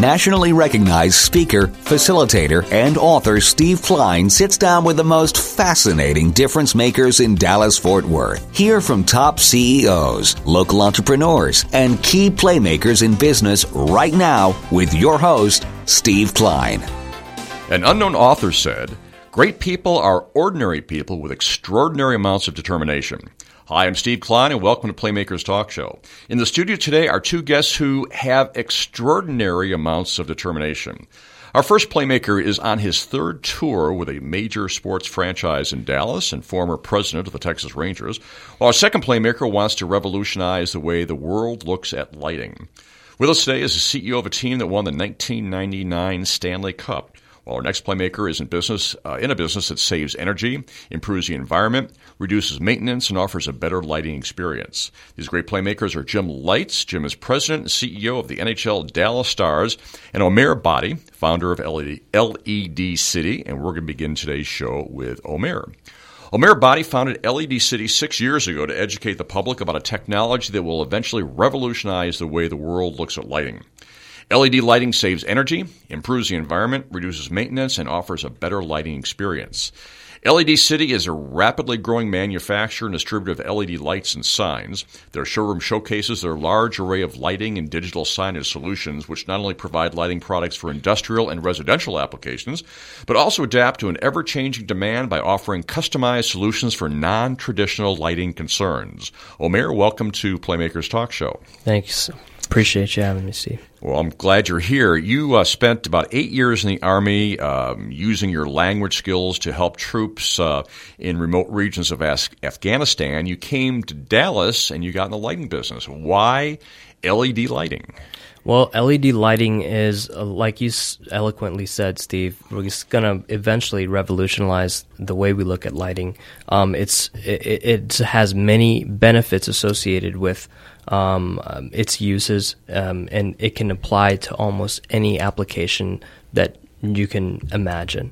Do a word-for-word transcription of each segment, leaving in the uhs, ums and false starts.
Nationally recognized speaker, facilitator, and author Steve Klein sits down with the most fascinating difference makers in Dallas-Fort Worth. Hear from top C E Os, local entrepreneurs, and key playmakers in business right now with your host, Steve Klein. An unknown author said, "Great people are ordinary people with extraordinary amounts of determination." Hi, I'm Steve Klein, and welcome to Playmakers Talk Show. In the studio today are two guests who have extraordinary amounts of determination. Our first playmaker is on his third tour with a major sports franchise in Dallas and former president of the Texas Rangers, while our second playmaker wants to revolutionize the way the world looks at lighting. With us today is the C E O of a team that won the nineteen ninety-nine Stanley Cup. While our next playmaker is in business, uh, in a business that saves energy, improves the environment, reduces maintenance, and offers a better lighting experience. These great playmakers are Jim Lites. Jim is president and C E O of the N H L Dallas Stars, and Omer Badi, founder of L E D City. And we're going to begin today's show with Omer. Omer Badi founded L E D City six years ago to educate the public about a technology that will eventually revolutionize the way the world looks at lighting. L E D lighting saves energy, improves the environment, reduces maintenance, and offers a better lighting experience. L E D City is a rapidly growing manufacturer and distributor of L E D lights and signs. Their showroom showcases their large array of lighting and digital signage solutions, which not only provide lighting products for industrial and residential applications, but also adapt to an ever-changing demand by offering customized solutions for non-traditional lighting concerns. Omer, welcome to Playmakers Talk Show. Thanks. Appreciate you having me, Steve. Well, I'm glad you're here. You uh, spent about eight years in the Army um, using your language skills to help troops uh, in remote regions of Af- Afghanistan. You came to Dallas and you got in the lighting business. Why L E D lighting? Well, L E D lighting is, uh, like you eloquently said, Steve, it's going to eventually revolutionize the way we look at lighting. Um, it's it, it has many benefits associated with um, um, its uses, um, and it can apply to almost any application that you can imagine.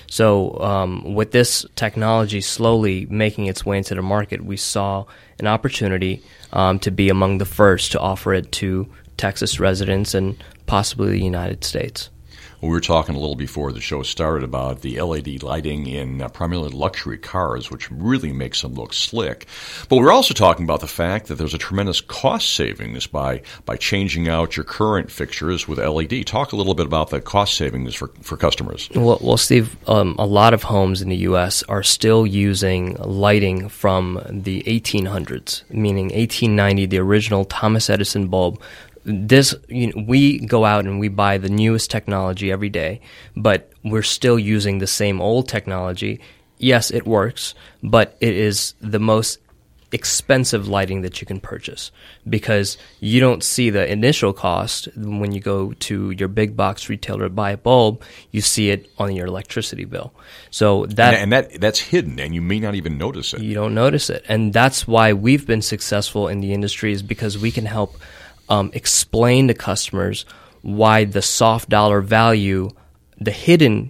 So um, with this technology slowly making its way into the market, we saw an opportunity um, to be among the first to offer it to Texas residents and possibly the United States. Well, we were talking a little before the show started about the L E D lighting in uh, primarily luxury cars, which really makes them look slick. But we're also talking about the fact that there's a tremendous cost savings by by changing out your current fixtures with L E D. Talk a little bit about the cost savings for, for customers. Well, well Steve, um, a lot of homes in the U S are still using lighting from the eighteen hundreds, meaning eighteen ninety, the original Thomas Edison bulb. This, you know, we go out and we buy the newest technology every day, but we're still using the same old technology. Yes, it works, but it is the most expensive lighting that you can purchase because you don't see the initial cost when you go to your big box retailer to buy a bulb. You see it on your electricity bill. So that and, and that that's hidden, and you may not even notice it. You don't notice it, and that's why we've been successful in the industry is because we can help Um, explain to customers why the soft dollar value, the hidden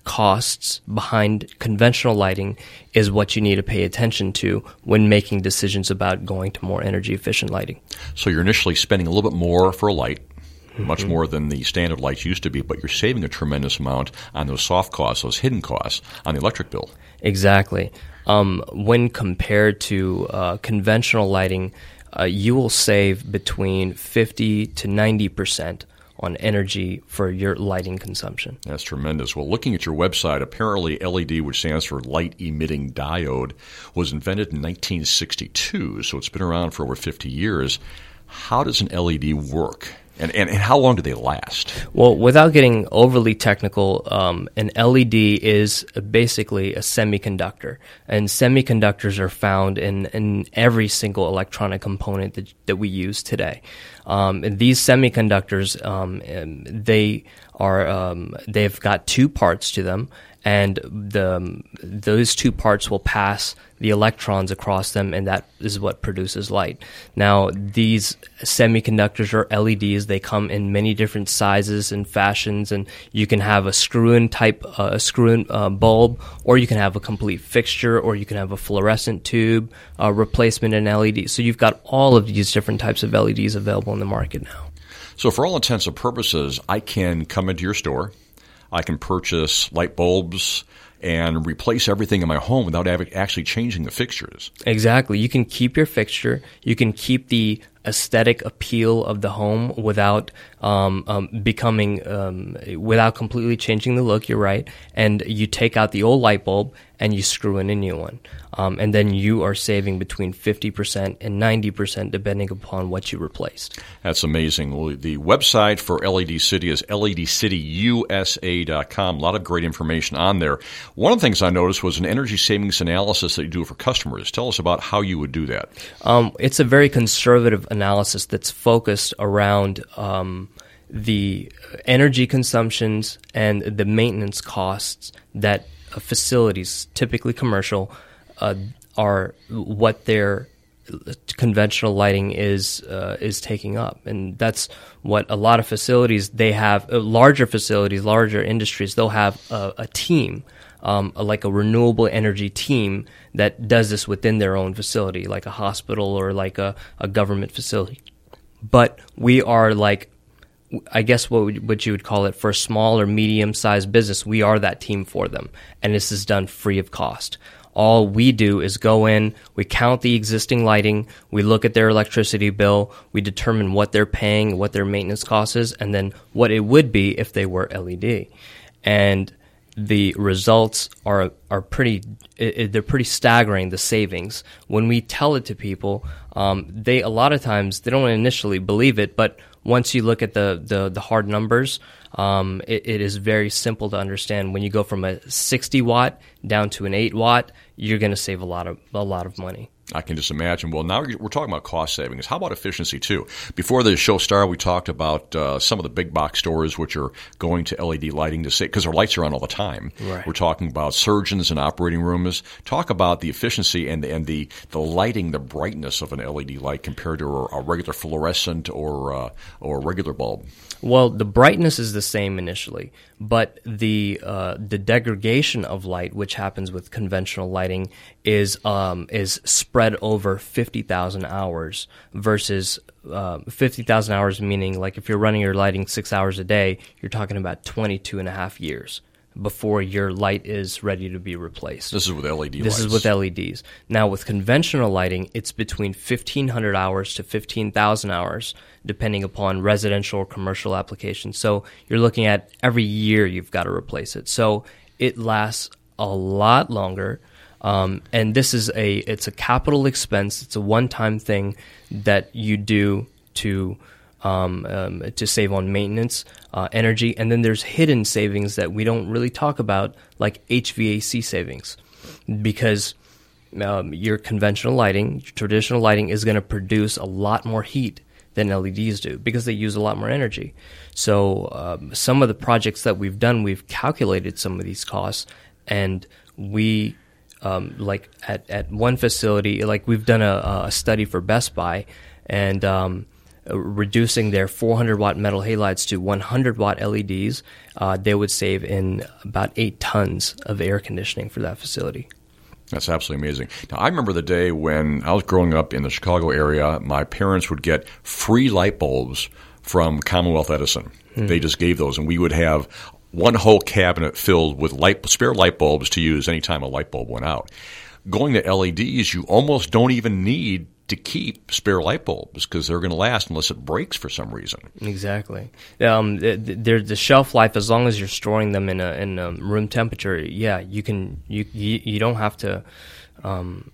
costs behind conventional lighting is what you need to pay attention to when making decisions about going to more energy efficient lighting. So you're initially spending a little bit more for a light, mm-hmm. much more than the standard lights used to be, but you're saving a tremendous amount on those soft costs, those hidden costs on the electric bill. Exactly. Um, when compared to uh, conventional lighting, Uh, you will save between fifty to ninety percent on energy for your lighting consumption. That's tremendous. Well, looking at your website, apparently L E D, which stands for Light Emitting Diode, was invented in nineteen sixty-two, so it's been around for over fifty years. How does an L E D work? And, and, and how long do they last? Well, without getting overly technical, um, an L E D is basically a semiconductor. And semiconductors are found in, in every single electronic component that, that we use today. Um, and these semiconductors, um, they are um, they've got two parts to them, and the those two parts will pass the electrons across them, and that is what produces light. Now, these semiconductors or L E Ds, they come in many different sizes and fashions, and you can have a screw-in type, uh, a screw-in uh, bulb, or you can have a complete fixture, or you can have a fluorescent tube, uh, replacement in L E D. So you've got all of these different types of L E Ds available in the market now. So for all intents and purposes, I can come into your store, I can purchase light bulbs and replace everything in my home without actually changing the fixtures. Exactly. You can keep your fixture. You can keep the aesthetic appeal of the home without um, um, becoming, um, without completely changing the look. You're right. And you take out the old light bulb and you screw in a new one. Um, and then you are saving between fifty percent and ninety percent depending upon what you replaced. That's amazing. Well, the website for L E D City is L E D city U S A dot com. A lot of great information on there. One of the things I noticed was an energy savings analysis that you do for customers. Tell us about how you would do that. Um, it's a very conservative analysis that's focused around um, the energy consumptions and the maintenance costs that facilities, typically commercial, uh, are what their conventional lighting is uh, is taking up, and that's what a lot of facilities they have. Uh, larger facilities, larger industries, they'll have a, a team, um, like a renewable energy team that does this within their own facility, like a hospital or like a, a government facility. But we are like, I guess what would, what you would call it for a small or medium-sized business, we are that team for them, and this is done free of cost. All we do is go in, we count the existing lighting, we look at their electricity bill, we determine what they're paying, what their maintenance cost is, and then what it would be if they were L E D. And the results are are pretty it, they're pretty staggering, the savings. When we tell it to people, um, they a lot of times they don't initially believe it, but once you look at the the, the hard numbers, um, it, it is very simple to understand. When you go from a sixty watt down to an eight watt, you're going to save a lot of a lot of money. I can just imagine. Well, now we're talking about cost savings. How about efficiency, too? Before the show started, we talked about uh, some of the big box stores which are going to L E D lighting to save, because their lights are on all the time. Right. We're talking about surgeons and operating rooms. Talk about the efficiency and, and the, the lighting, the brightness of an L E D light compared to a, a regular fluorescent or, uh, or a regular bulb. Well, the brightness is the same initially, but the uh, the degradation of light, which happens with conventional lighting, is um, is spread over fifty thousand hours versus uh, fifty thousand hours, meaning like if you're running your lighting six hours a day, you're talking about twenty-two and a half years before your light is ready to be replaced. This is with L E D this lights. This is with L E Ds. Now, with conventional lighting, it's between fifteen hundred hours to fifteen thousand hours, depending upon residential or commercial applications. So you're looking at every year you've got to replace it. So it lasts a lot longer. Um, and this is a it's a capital expense. It's a one-time thing that you do to Um, um, to save on maintenance, uh, energy, and then there's hidden savings that we don't really talk about, like H V A C savings, because um, your conventional lighting, your traditional lighting, is going to produce a lot more heat than L E Ds do because they use a lot more energy. So um, some of the projects that we've done, we've calculated some of these costs, and we, um, like at, at one facility, like we've done a, a study for Best Buy, and um, reducing their four hundred watt metal halides to one hundred watt L E Ds, uh, they would save in about eight tons of air conditioning for that facility. That's absolutely amazing. Now, I remember the day when I was growing up in the Chicago area, my parents would get free light bulbs from Commonwealth Edison. Mm-hmm. They just gave those, and we would have one whole cabinet filled with light, spare light bulbs to use anytime a light bulb went out. Going to L E Ds, you almost don't even need to keep spare light bulbs because they're going to last unless it breaks for some reason. Exactly. Um, the, the shelf life, as long as you're storing them in a in a room temperature, yeah, you can. You you, you don't have to. Um,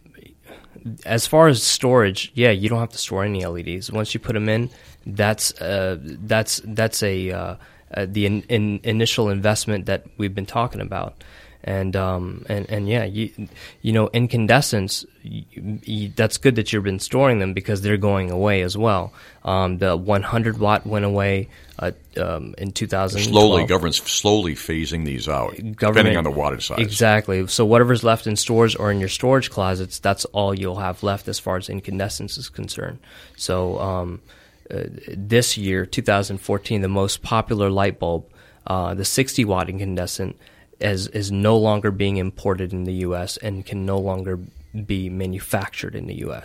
as far as storage, yeah, you don't have to store any L E Ds. Once you put them in, that's uh, that's that's a uh, uh, the in, in initial investment that we've been talking about. And um and, and yeah, you you know, incandescents, you, you, that's good that you've been storing them because they're going away as well. Um, the one hundred watt went away uh, um, in two thousand twelve. Slowly, government's slowly phasing these out, depending on the wattage size. Exactly. So whatever's left in stores or in your storage closets, that's all you'll have left as far as incandescence is concerned. So um, uh, this year, two thousand fourteen, the most popular light bulb, uh, the sixty watt incandescent, As, is no longer being imported in the U S and can no longer be manufactured in the U S.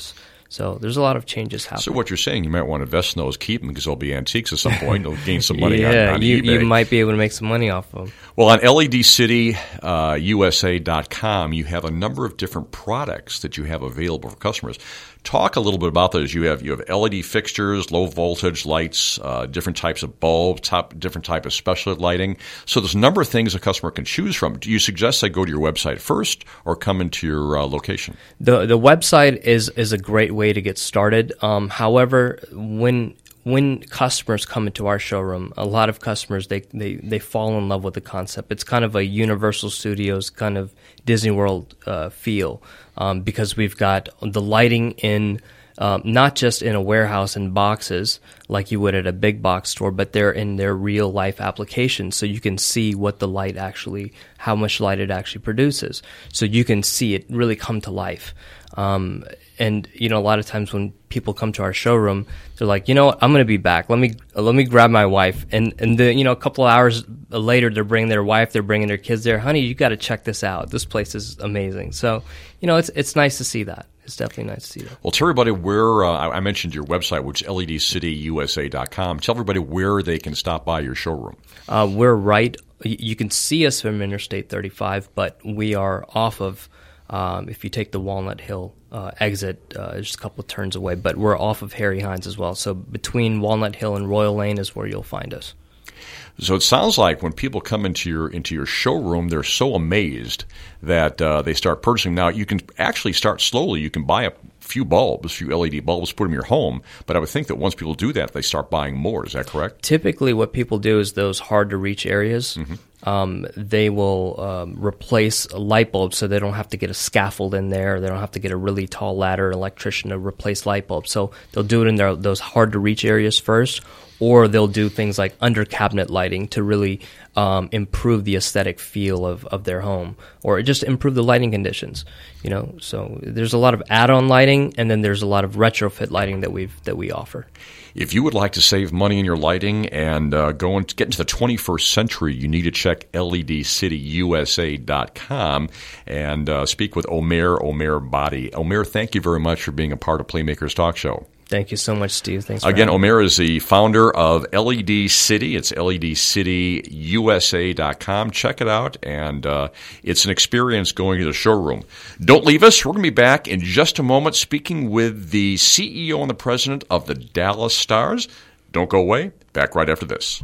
So there's a lot of changes happening. So what you're saying, you might want to invest in those, keep them, because they'll be antiques at some point. They'll gain some money yeah, on, on you, eBay. you might be able to make some money off of them. Well, on L E D City U S A dot com, you have a number of different products that you have available for customers. Talk a little bit about those. You have you have L E D fixtures, low voltage lights, uh, different types of bulbs, top, different type of special lighting. So there's a number of things a customer can choose from. Do you suggest they go to your website first or come into your uh, location? The the website is is a great way to get started. Um, however, when When customers come into our showroom, a lot of customers, they, they, they fall in love with the concept. It's kind of a Universal Studios kind of Disney World uh, feel um, because we've got the lighting in um, not just in a warehouse in boxes like you would at a big box store, but they're in their real life applications. So you can see what the light actually, how much light it actually produces. So you can see it really come to life. Um, and you know, a lot of times when people come to our showroom, they're like, you know what, I'm going to be back. Let me let me grab my wife. And and the, you know, a couple of hours later, they're bringing their wife, they're bringing their kids there. Honey, you got to check this out. This place is amazing. So, you know, it's it's nice to see that. It's definitely nice to see that. Well, tell everybody where uh, I mentioned your website, which is L E D City U S A dot com. Tell everybody where they can stop by your showroom. Uh, we're right. You can see us from Interstate thirty-five, but we are off of. Um, if you take the Walnut Hill uh, exit, uh, just a couple of turns away, but we're off of Harry Hines as well. So between Walnut Hill and Royal Lane is where you'll find us. So it sounds like when people come into your into your showroom, they're so amazed that uh, they start purchasing. Now, you can actually start slowly. You can buy a few bulbs, a few L E D bulbs, put them in your home. But I would think that once people do that, they start buying more. Is that correct? Typically, what people do is those hard-to-reach areas, mm-hmm. um, they will um, replace light bulbs so they don't have to get a scaffold in there. They don't have to get a really tall ladder electrician to replace light bulbs. So they'll do it in their, those hard-to-reach areas first, or they'll do things like under-cabinet lighting to really um, improve the aesthetic feel of, of their home, or just improve the lighting conditions. You know, so there's a lot of add-on lighting, and then there's a lot of retrofit lighting that we've that we offer. If you would like to save money in your lighting and uh, go and get into the twenty-first century, you need to check L E D City U S A dot com and uh, speak with Omer Omer Body. Omer, thank you very much for being a part of Playmakers Talk Show. Thank you so much, Steve. Thanks for Again, having me. Omer is the founder of L E D City. It's L E D City U S A dot com. Check it out, and uh, it's an experience going to the showroom. Don't leave us. We're going to be back in just a moment speaking with the C E O and the president of the Dallas Stars. Don't go away. Back right after this.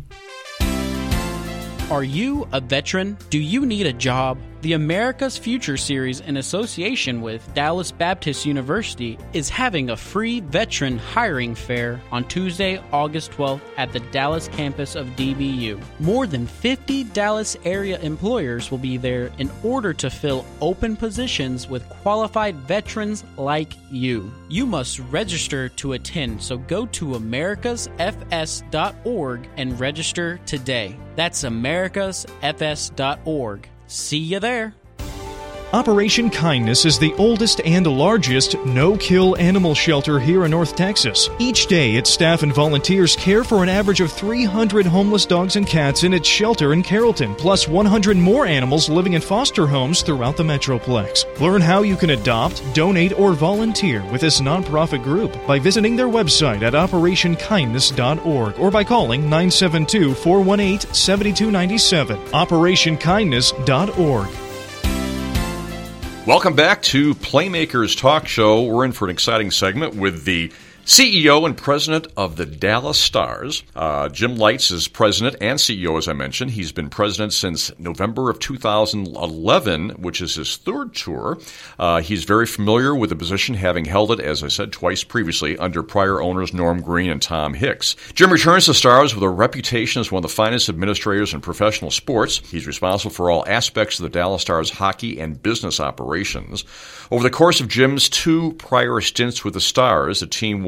Are you a veteran? Do you need a job? The America's Future Series, in association with Dallas Baptist University, is having a free veteran hiring fair on Tuesday, August twelfth at the Dallas campus of D B U. More than fifty Dallas area employers will be there in order to fill open positions with qualified veterans like you. You must register to attend, so go to americas f s dot org and register today. That's americas f s dot org. See you there. Operation Kindness is the oldest and largest no-kill animal shelter here in North Texas. Each day, its staff and volunteers care for an average of three hundred homeless dogs and cats in its shelter in Carrollton, plus one hundred more animals living in foster homes throughout the Metroplex. Learn how you can adopt, donate, or volunteer with this nonprofit group by visiting their website at operation kindness dot org or by calling nine seven two, four one eight, seven two nine seven. operation kindness dot org. Welcome back to Playmakers Talk Show. We're in for an exciting segment with the C E O and president of the Dallas Stars. Uh, Jim Lites is president and C E O, as I mentioned. He's been president since November of two thousand eleven, which is his third tour. Uh, he's very familiar with the position, having held it, as I said, twice previously under prior owners Norm Green and Tom Hicks. Jim returns to Stars with a reputation as one of the finest administrators in professional sports. He's responsible for all aspects of the Dallas Stars hockey and business operations. Over the course of Jim's two prior stints with the Stars, the team won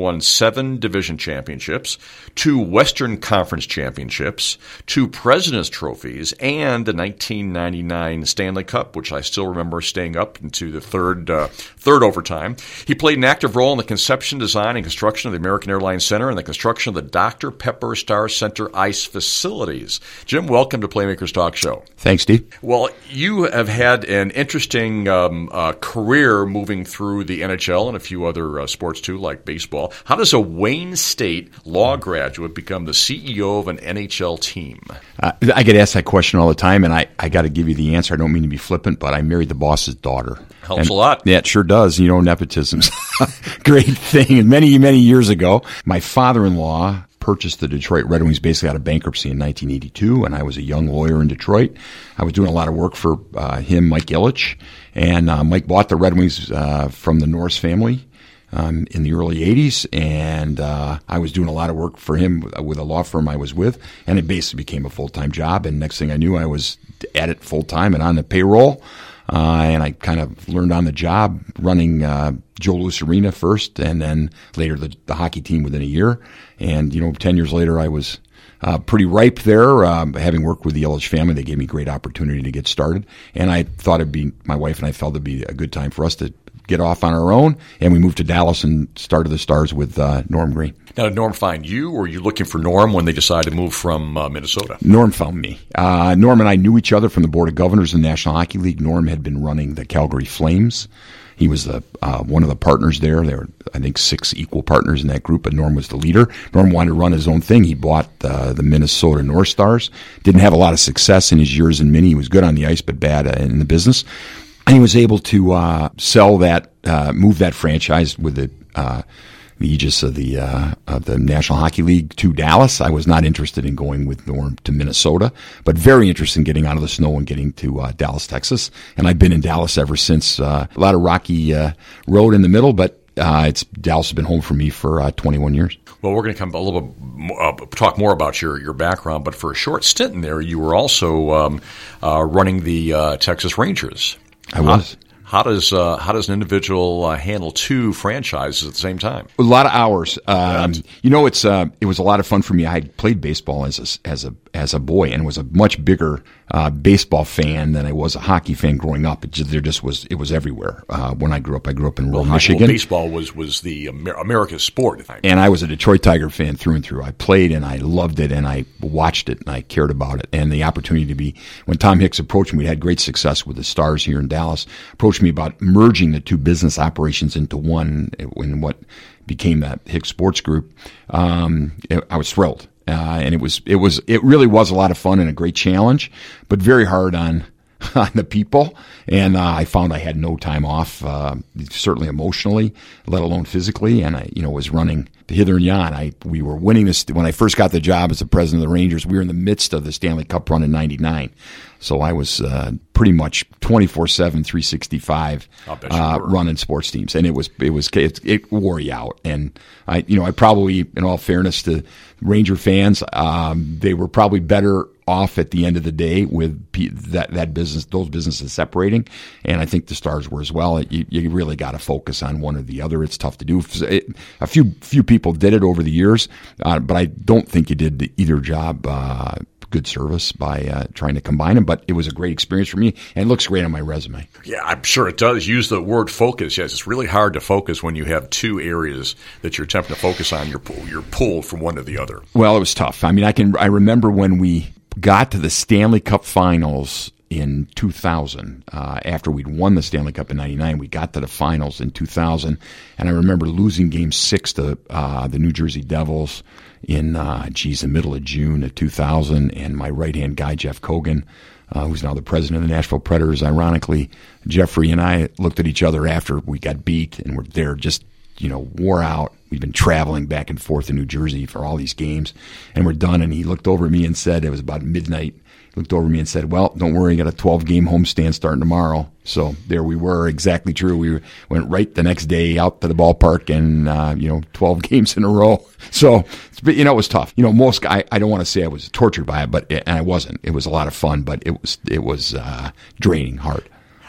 won seven division championships, two Western Conference championships, two President's trophies, and the nineteen ninety-nine Stanley Cup, which I still remember staying up into the third uh, third overtime. He played an active role in the conception, design, and construction of the American Airlines Center and the construction of the Doctor Pepper Star Center ice facilities. Jim, welcome to Playmakers Talk Show. Thanks, Steve. Well, you have had an interesting um, uh, career moving through the N H L and a few other uh, sports too, like baseball. How does a Wayne State law graduate become the C E O of an N H L team? Uh, I get asked that question all the time, and I, I got to give you the answer. I don't mean to be flippant, but I married the boss's daughter. Helps and, a lot. Yeah, it sure does. You know, nepotism's a great thing. And many, many years ago, my father-in-law purchased the Detroit Red Wings basically out of bankruptcy in nineteen eighty-two, and I was a young lawyer in Detroit. I was doing a lot of work for uh, him, Mike Ilitch, and uh, Mike bought the Red Wings uh, from the Norris family um, in the early eighties, and uh, I was doing a lot of work for him with a law firm I was with, and it basically became a full-time job, and next thing I knew, I was at it full-time and on the payroll. Uh, and I kind of learned on the job running uh, Joe Louis Arena first, and then later the, the hockey team within a year. And, you know, ten years later, I was uh, pretty ripe there. Um, having worked with the Ilitch family, they gave me great opportunity to get started. And I thought it'd be, my wife and I felt it'd be a good time for us to get off on our own. And we moved to Dallas and started the Stars with uh, Norm Green. Now, did Norm find you, or were you looking for Norm when they decided to move from uh, Minnesota? Norm found me. Uh, Norm and I knew each other from the Board of Governors in the National Hockey League. Norm had been running the Calgary Flames. He was the uh, one of the partners there. There were, I think, six equal partners in that group, but Norm was the leader. Norm wanted to run his own thing. He bought uh, the Minnesota North Stars. Didn't have a lot of success in his years in Mini. He was good on the ice, but bad uh, in the business. And he was able to uh, sell that, uh, move that franchise with the uh, the aegis of the uh, of the National Hockey League to Dallas. I was not interested in going with Norm to Minnesota, but very interested in getting out of the snow and getting to uh, Dallas, Texas. And I've been in Dallas ever since. Uh, a lot of rocky uh, road in the middle, but uh, it's Dallas has been home for me for uh, twenty-one years. Well, we're going to come a little bit more, uh, talk more about your, your background, but for a short stint in there, you were also um, uh, running the uh, Texas Rangers. I was. How does uh, how does an individual uh, handle two franchises at the same time? A lot of hours. Um, you know, it's uh, it was a lot of fun for me. I had played baseball as a as a as a boy and was a much bigger uh, baseball fan than I was a hockey fan growing up. It just, there just was it was everywhere. Uh, when I grew up, I grew up in rural well, Michigan. Well, baseball was was the Amer- America's sport, and I was a Detroit Tiger fan through and through. I played and I loved it and I watched it and I cared about it. And the opportunity to be when Tom Hicks approached me, we had great success with the Stars here in Dallas. Approached me about merging the two business operations into one in what became that Hicks Sports Group. Um, I was thrilled. Uh, and it was, it was, it really was a lot of fun and a great challenge, but very hard on, on the people. And, uh, I found I had no time off, uh, certainly emotionally, let alone physically. And I, you know, was running hither and yon. I, we were winning this, when I first got the job as the president of the Rangers, we were in the midst of the Stanley Cup run in ninety-nine. So I was, uh, pretty much twenty-four seven, three sixty-five, uh, running sports teams. And it was, it was, it, it wore you out. And I, you know, I probably, in all fairness to Ranger fans, um, they were probably better off at the end of the day with P- that, that business, those businesses separating. And I think the Stars were as well. You, you really got to focus on one or the other. It's tough to do. It, a few, few people did it over the years, uh, but I don't think you did either job, uh, good service by uh, trying to combine them, but it was a great experience for me, and it looks great on my resume. Yeah, I'm sure it does. Use the word focus. Yes, it's really hard to focus when you have two areas that you're attempting to focus on. You're, you're pulled from one to the other. Well, it was tough. I mean, I can. I remember when we got to the Stanley Cup Finals in two thousand. Uh, after we'd won the Stanley Cup in ninety-nine, we got to the finals in two thousand, and I remember losing Game Six to uh, the New Jersey Devils in, uh, geez, the middle of June of two thousand, and my right-hand guy, Jeff Kogan, uh, who's now the president of the Nashville Predators, ironically, Jeffrey and I looked at each other after we got beat, and we're there just, you know, wore out. We've been traveling back and forth in New Jersey for all these games, and we're done, and he looked over at me and said, it was about midnight, looked over at me and said, well, don't worry, you got a twelve-game homestand starting tomorrow. So there we were, exactly true. We went right the next day out to the ballpark and, uh, you know, twelve games in a row. So, you know, it was tough. You know, most, I, I don't want to say I was tortured by it, but it, and I wasn't. It was a lot of fun, but it was, it was uh, draining, hard.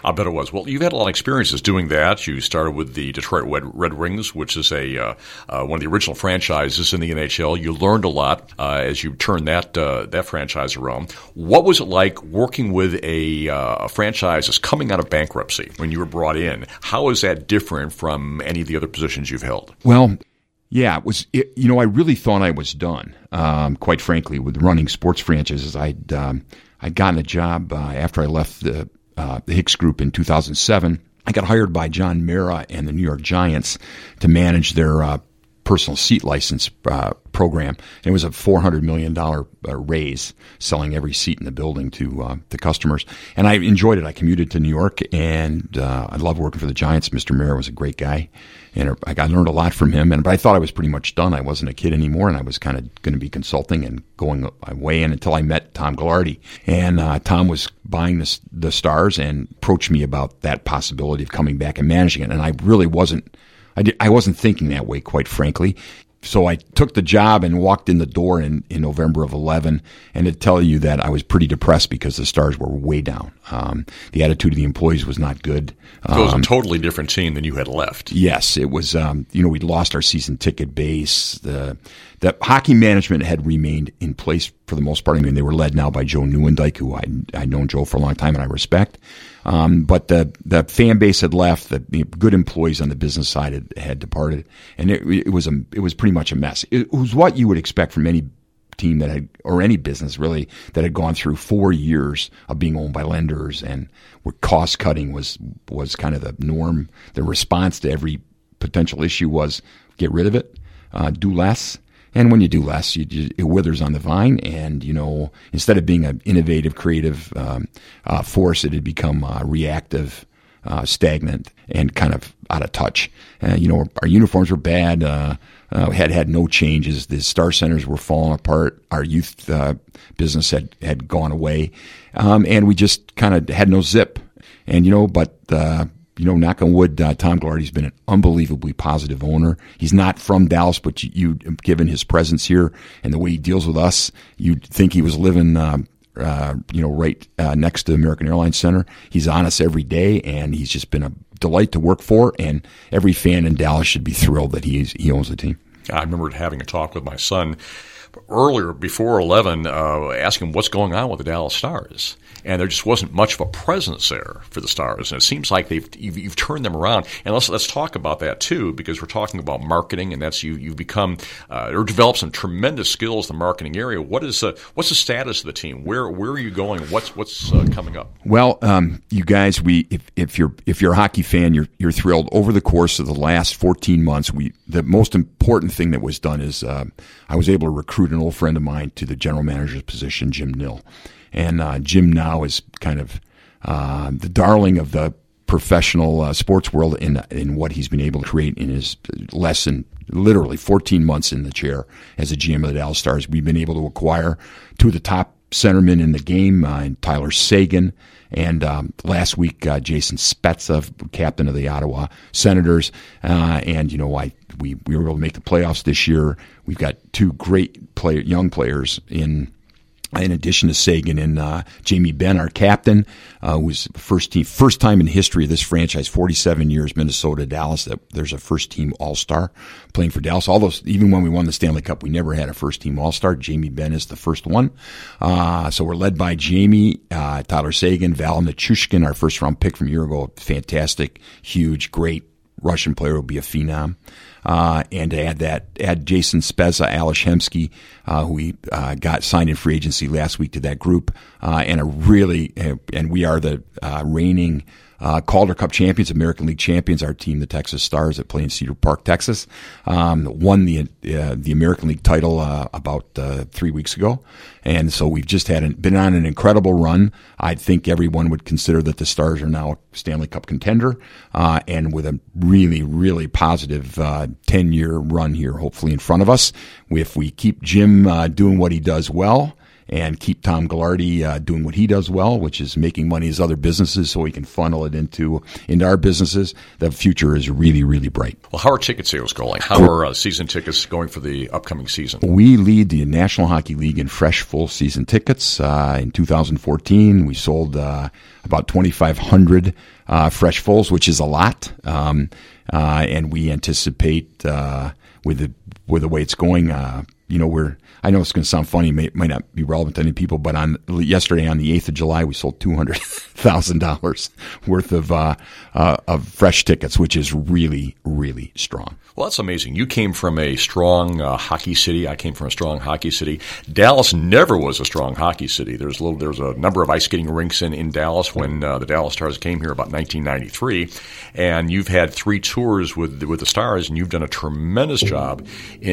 I bet it was. Well, you've had a lot of experiences doing that. You started with the Detroit Red, Red Wings, which is a uh, uh, one of the original franchises in the N H L. You learned a lot uh, as you turned that uh, that franchise around. What was it like working with a, uh, a franchise that's coming out of bankruptcy when you were brought in? How is that different from any of the other positions you've held? Well, yeah, it was. It, you know, I really thought I was done. Um, quite frankly, with running sports franchises, I'd um, I'd gotten a job uh, after I left the uh, the Hicks Group in two thousand seven. I got hired by John Mara and the New York Giants to manage their uh, personal seat license uh, program. And it was a four hundred million dollars uh, raise, selling every seat in the building to uh, the customers. And I enjoyed it. I commuted to New York, and uh, I loved working for the Giants. Mister Mara was a great guy, and I got learned a lot from him. And but I thought I was pretty much done. I wasn't a kid anymore, and I was kind of going to be consulting and going away in until I met Tom Ghilardi. And uh, Tom was buying the, the Stars and approached me about that possibility of coming back and managing it. And I really wasn't I, did, I wasn't thinking that way, quite frankly. So I took the job and walked in the door in, in November of eleven, and to tell you that I was pretty depressed because the Stars were way down. Um, the attitude of the employees was not good. So it was um, a totally different team than you had left. Yes, it was. Um, you know, we'd lost our season ticket base. The the hockey management had remained in place for the most part. I mean, they were led now by Joe Neuendijk, who I I'd known Joe for a long time and I respect. Um, but the the fan base had left. The you know, good employees on the business side had, had departed, and it, it was a it was pretty much a mess. It was what you would expect from any team that had, or any business really, that had gone through four years of being owned by lenders, and where cost cutting was was kind of the norm. The response to every potential issue was get rid of it, uh, do less. And when you do less, you, you, it withers on the vine. And, you know, instead of being an innovative, creative um, uh, force, it had become uh, reactive, uh, stagnant, and kind of out of touch. Uh, you know, our uniforms were bad. Uh, uh, had had no changes. The Star Centers were falling apart. Our youth uh, business had, had gone away. Um, and we just kind of had no zip. And, you know, but... Uh, You know, knock on wood, uh, Tom Ghilardi's been an unbelievably positive owner. He's not from Dallas, but you, you, given his presence here and the way he deals with us, you'd think he was living, uh, uh, you know, right uh, next to American Airlines Center. He's on us every day, and he's just been a delight to work for. And every fan in Dallas should be thrilled that he is, he owns the team. I remember having a talk with my son earlier, before eleven, uh, asking him what's going on with the Dallas Stars. And there just wasn't much of a presence there for the Stars. And it seems like they've you've, you've turned them around. And let's let's talk about that too, because we're talking about marketing, and that's you you've become uh, or developed some tremendous skills in the marketing area. What is uh, what's the status of the team? Where where are you going? What's what's uh, coming up? Well, um, you guys, we if, if you're if you're a hockey fan, you're you're thrilled. Over the course of the last fourteen months, we the most important thing that was done is uh, I was able to recruit an old friend of mine to the general manager's position, Jim Nill. And uh, Jim now is kind of uh, the darling of the professional uh, sports world in in what he's been able to create in his less than literally fourteen months in the chair as a G M of the Dallas Stars. We've been able to acquire two of the top centermen in the game, uh, Tyler Seguin, and um, last week uh, Jason Spezza, captain of the Ottawa Senators. Uh, and you know, I we we were able to make the playoffs this year. We've got two great player, young players in. In addition to Sagan and uh, Jamie Benn, our captain, uh, was first team, first time in history of this franchise, forty-seven years, Minnesota, Dallas, that there's a first team All-Star playing for Dallas. All those, even when we won the Stanley Cup, we never had a first team All-Star. Jamie Benn is the first one. Uh, so we're led by Jamie, uh, Tyler Seguin, Val Nichushkin, our first round pick from a year ago, fantastic, huge, great Russian player, will be a phenom. Uh, and to add that, add Jason Spezza, Ales Hemsky, uh, who we uh, got signed in free agency last week to that group, uh, and a really, uh, and we are the uh, reigning uh, Calder Cup champions, American League champions. Our team, the Texas Stars, that play in Cedar Park, Texas, um, won the uh, the American League title uh, about uh, three weeks ago, and so we've just had an, been on an incredible run. I think everyone would consider that the Stars are now a Stanley Cup contender, uh, and with a really, really positive uh, ten-year run here, hopefully in front of us. If we keep Jim uh, doing what he does well, and keep Tom Ghilardi uh, doing what he does well, which is making money as other businesses so he can funnel it into into our businesses, the future is really, really bright. Well, how are ticket sales going? How are uh, season tickets going for the upcoming season? We lead the National Hockey League in fresh full season tickets. Uh, in two thousand fourteen, we sold uh, about twenty-five hundred uh, fresh fulls, which is a lot. Um, uh, and we anticipate uh, with the with the way it's going, uh, you know, we're. I know it's going to sound funny, may, might not be relevant to any people, but on yesterday, on the eighth of July, we sold two hundred thousand dollars worth of uh, uh, of fresh tickets, which is really, really strong. Well, that's amazing. You came from a strong uh, hockey city. I came from a strong hockey city. Dallas never was a strong hockey city. There's a little, there's a number of ice skating rinks in, in Dallas when uh, the Dallas Stars came here about nineteen ninety-three, and you've had three tours with with the Stars, and you've done a tremendous job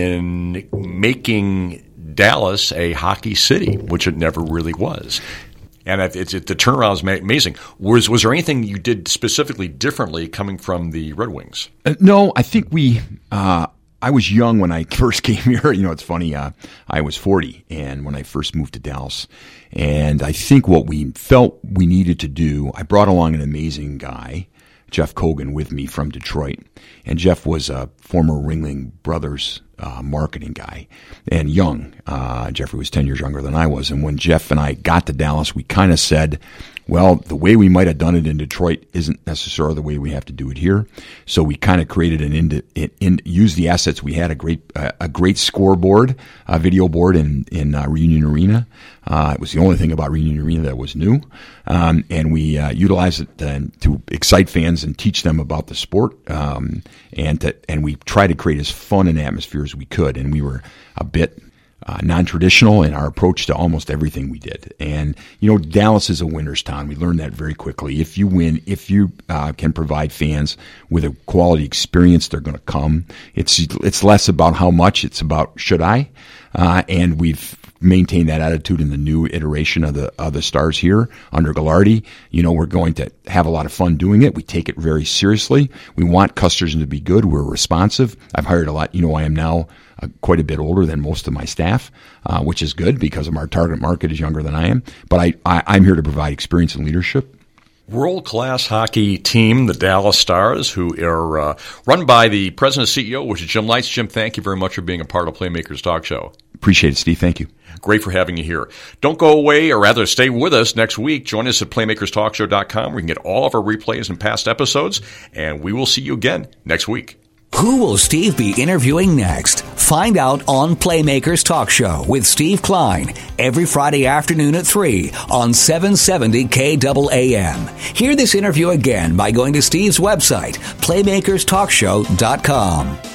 in making Dallas a hockey city, which it never really was. And it's, it, the turnaround is amazing. Was was there anything you did specifically differently coming from the Red Wings? Uh, no, I think we uh, – I was young when I first came here. You know, it's funny. Uh, I was forty and when I first moved to Dallas. And I think what we felt we needed to do – I brought along an amazing guy, Jeff Kogan, with me from Detroit. And Jeff was a former Ringling Brothers uh, marketing guy and young. Uh, Jeffrey was ten years younger than I was. And when Jeff and I got to Dallas, we kind of said, well, the way we might have done it in Detroit isn't necessarily the way we have to do it here. So we kind of created an in, in, in use the assets we had, a great uh, a great scoreboard, a video board in in uh, Reunion Arena. Uh, it was the only thing about Reunion Arena that was new, um, and we uh, utilized it then to excite fans and teach them about the sport, um, and to, and we tried to create as fun an atmosphere as we could. And we were a bit Uh, non-traditional in our approach to almost everything we did. And, you know, Dallas is a winner's town. We learned that very quickly. If you win, if you uh, can provide fans with a quality experience, they're going to come. It's it's less about how much, it's about should I? Uh, and we've maintained that attitude in the new iteration of the of the Stars here under Ghilardi. You know, we're going to have a lot of fun doing it. We take it very seriously. We want customers to be good. We're responsive. I've hired a lot. You know, I am now Uh, quite a bit older than most of my staff, uh, which is good because of our target market is younger than I am. But I, I, I'm here to provide experience and leadership. World-class hockey team, the Dallas Stars, who are uh, run by the president and C E O, which is Jim Lites. Jim, thank you very much for being a part of Playmakers Talk Show. Appreciate it, Steve. Thank you. Great for having you here. Don't go away, or rather stay with us next week. Join us at playmakers talk show dot com where you can get all of our replays and past episodes, and we will see you again next week. Who will Steve be interviewing next? Find out on Playmakers Talk Show with Steve Klein every Friday afternoon at three on seven seventy K A A M. Hear this interview again by going to Steve's website, playmakers talk show dot com.